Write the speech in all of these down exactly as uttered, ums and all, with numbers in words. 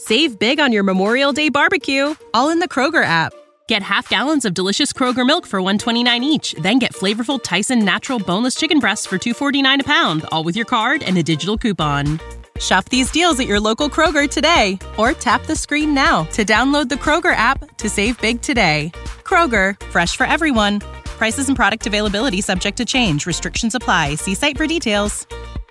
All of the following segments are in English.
Save big on your Memorial Day barbecue, all in the Kroger app. Get half gallons of delicious Kroger milk for one dollar and twenty-nine cents each. Then get flavorful Tyson natural boneless chicken breasts for two dollars and forty-nine cents a pound, all with your card and a digital coupon. Shop these deals at your local Kroger today, or tap the screen now to download the Kroger app to save big today. Kroger, fresh for everyone. Prices and product availability subject to change. Restrictions apply. See site for details.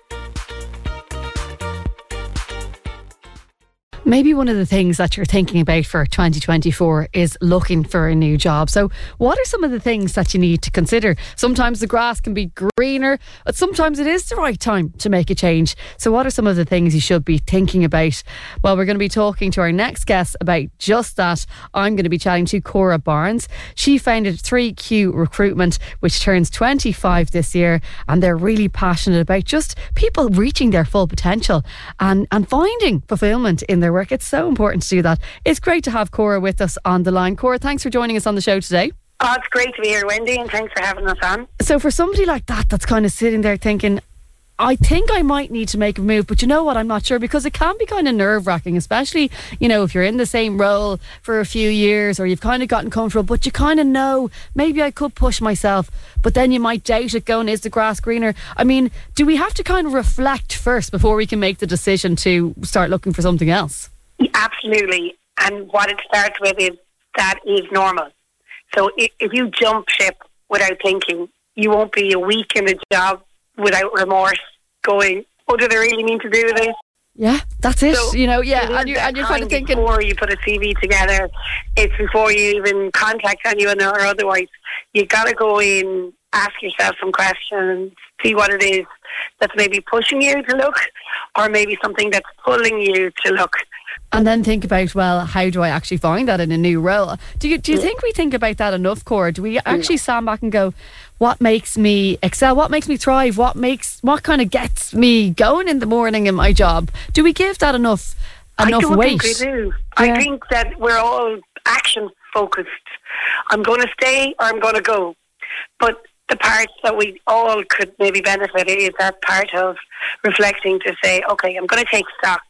Maybe one of the things that you're thinking about for twenty twenty-four is looking for a new job. So what are some of the things that you need to consider? Sometimes the grass can be greener, but sometimes it is the right time to make a change. So what are some of the things you should be thinking about? Well, we're going to be talking to our next guest about just that. I'm going to be chatting to Cora Barnes. She founded three Q Recruitment, which turns twenty-five this year, and they're really passionate about just people reaching their full potential and, and finding fulfillment in their work. It's so important to do that. It's great to have Cora with us on the line. Cora, thanks for joining us on the show today. Oh, it's great to be here, Wendy, and thanks for having us on. So for somebody like that that's kind of sitting there thinking, I think I might need to make a move, but you know what, I'm not sure, because it can be kind of nerve-wracking, especially, you know, if you're in the same role for a few years or you've kind of gotten comfortable, but you kind of know maybe I could push myself, but then you might doubt it going, is the grass greener? I mean, do we have to kind of reflect first before we can make the decision to start looking for something else? Absolutely. And what it starts with is that is normal. So if, if you jump ship without thinking, you won't be a week in a job without remorse going, oh, do they really mean to do this? Yeah, that's it. So you know, yeah, and you're, and you're kind of thinking... Before you put a C V together, it's before you even contact anyone or otherwise. You got to go in, ask yourself some questions, see what it is that's maybe pushing you to look, or maybe something that's pulling you to look. And then think about, well, how do I actually find that in a new role? Do you do you think we think about that enough, Cora? Do we actually stand back and go, what makes me excel? What makes me thrive? What makes what kind of gets me going in the morning in my job? Do we give that enough enough I don't weight? think we do. Yeah. I think that we're all action focused. I'm going to stay or I'm going to go. But the parts that we all could maybe benefit is that part of reflecting to say, okay, I'm going to take stock.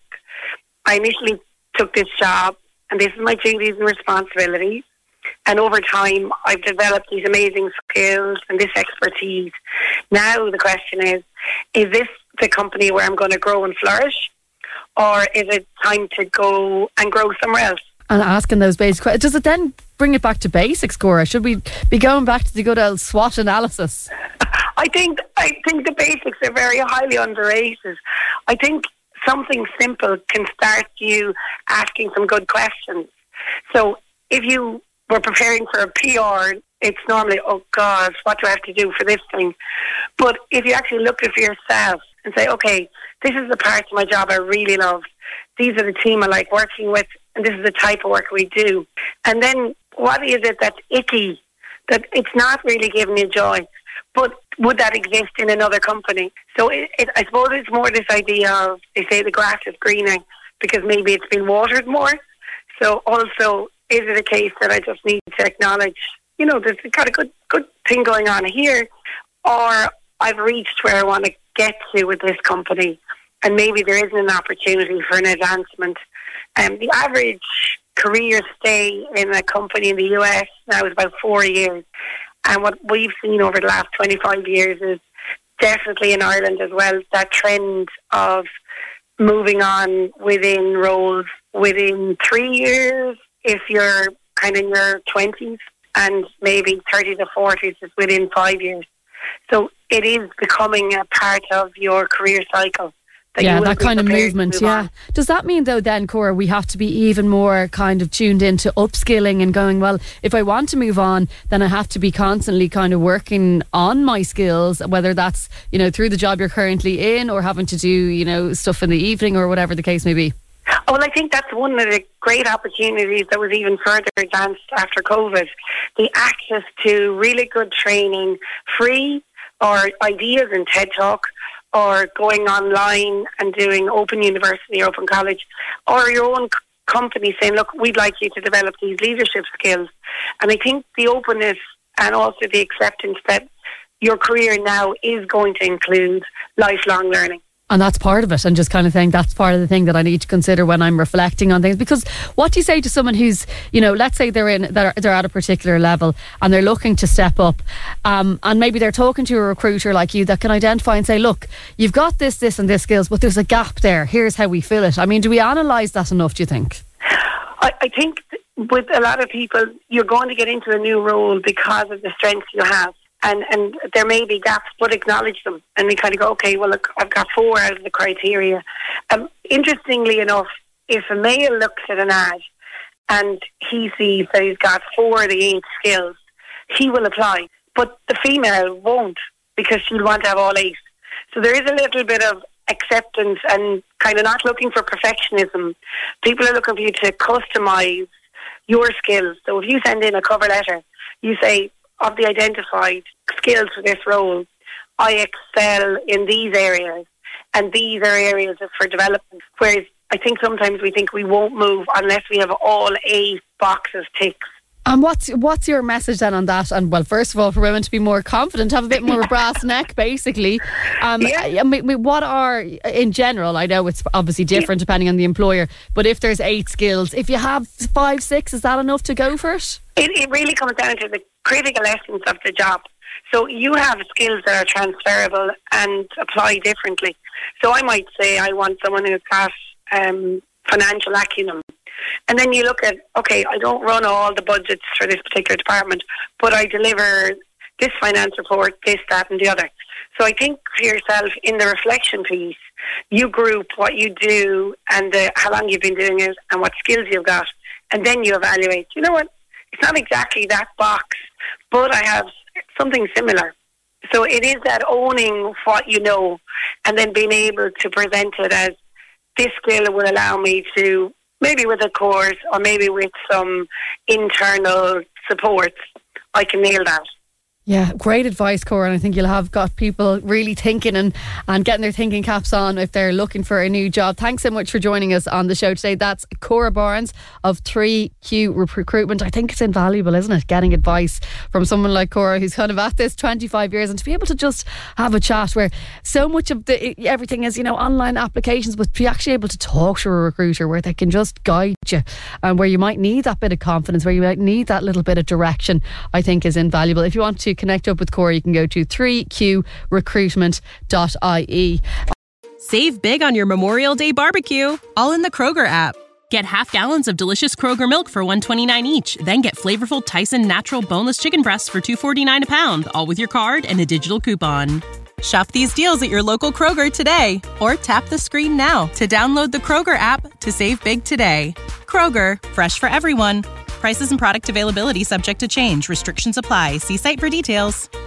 I initially took this job and this is my duties and responsibilities, and over time I've developed these amazing skills and this expertise. Now the question is, is this the company where I'm going to grow and flourish, or is it time to go and grow somewhere else? And asking those basic questions, does it then bring it back to basics, Cora? Should we be going back to the good old SWOT analysis? I think I think the basics are very highly underrated. I think something simple can start you asking some good questions. So if you were preparing for a P R, it's normally, oh God, what do I have to do for this thing? But if you actually look at it for yourself and say, okay, this is the part of my job I really love. These are the team I like working with, and this is the type of work we do. And then what is it that's icky, that it's not really giving you joy? But would that exist in another company? So it, it, I suppose it's more this idea of, they say the grass is greener because maybe it's been watered more. So also, is it a case that I just need to acknowledge, you know, there's got a good good thing going on here, or I've reached where I want to get to with this company, and maybe there isn't an opportunity for an advancement. Um, the average career stay in a company in the U S now is about four years. And what we've seen over the last twenty-five years is definitely in Ireland as well, that trend of moving on within roles within three years if you're kind of in your twenties, and maybe thirty to forties is within five years. So it is becoming a part of your career cycle. That yeah, that kind of movement, move yeah. on. Does that mean, though, then, Cora, we have to be even more kind of tuned into upskilling and going, well, if I want to move on, then I have to be constantly kind of working on my skills, whether that's, you know, through the job you're currently in or having to do, you know, stuff in the evening or whatever the case may be? Oh, well, I think that's one of the great opportunities that was even further advanced after COVID. The access to really good training, free, or ideas in TED Talk, or going online and doing Open University or Open College, or your own c- company saying, look, we'd like you to develop these leadership skills. And I think the openness and also the acceptance that your career now is going to include lifelong learning. And that's part of it, and just kind of think that's part of the thing that I need to consider when I'm reflecting on things. Because what do you say to someone who's, you know, let's say they're in, they're, they're at a particular level and they're looking to step up, um, and maybe they're talking to a recruiter like you that can identify and say, look, you've got this, this and this skills, but there's a gap there. Here's how we fill it. I mean, do we analyse that enough, do you think? I, I think with a lot of people, you're going to get into a new role because of the strengths you have. And and there may be gaps, but acknowledge them. And we kind of go, okay, well, look, I've got four out of the criteria. Um, interestingly enough, if a male looks at an ad and he sees that he's got four of the eight skills, he will apply. But the female won't, because she'll want to have all eight. So there is a little bit of acceptance and kind of not looking for perfectionism. People are looking for you to customise your skills. So if you send in a cover letter, you say, of the identified skills for this role, I excel in these areas, and these are areas for development. Whereas I think sometimes we think we won't move unless we have all eight boxes ticked. And what's what's your message then on that? And well, first of all, for women to be more confident, have a bit more of a brass neck, basically. Um, yeah. I mean, what are, in general, I know it's obviously different yeah. depending on the employer, but if there's eight skills, if you have five, six, is that enough to go for it? It, it really comes down to the critical essence of the job. So you have skills that are transferable and apply differently. So I might say I want someone who's got um, financial acumen. And then you look at, okay, I don't run all the budgets for this particular department, but I deliver this finance report, this, that and the other. So I think for yourself, in the reflection piece, you group what you do and the, how long you've been doing it and what skills you've got. And then you evaluate, you know what, it's not exactly that box, but I have something similar. So it is that owning what you know and then being able to present it as, this skill will allow me to, maybe with a course or maybe with some internal support, I can nail that. Yeah, great advice, Cora, and I think you'll have got people really thinking and, and getting their thinking caps on if they're looking for a new job. Thanks so much for joining us on the show today. That's Cora Barnes of three Q Recruitment. I think it's invaluable, isn't it, getting advice from someone like Cora who's kind of at this twenty-five years, and to be able to just have a chat where so much of the everything is, you know, online applications, but to be actually able to talk to a recruiter where they can just guide you and where you might need that bit of confidence, where you might need that little bit of direction, I think is invaluable. If you want to connect up with Cora, you can go to three q recruitment dot I E. Save big on your Memorial Day barbecue, all in the Kroger app. Get half gallons of delicious Kroger milk for one dollar twenty-nine each. Then get flavorful Tyson natural boneless chicken breasts for two dollars forty-nine a pound, all with your card and a digital coupon. Shop these deals at your local Kroger today, or tap the screen now to download the Kroger app to save big today. Kroger, fresh for everyone. Prices and product availability subject to change. Restrictions apply. See site for details.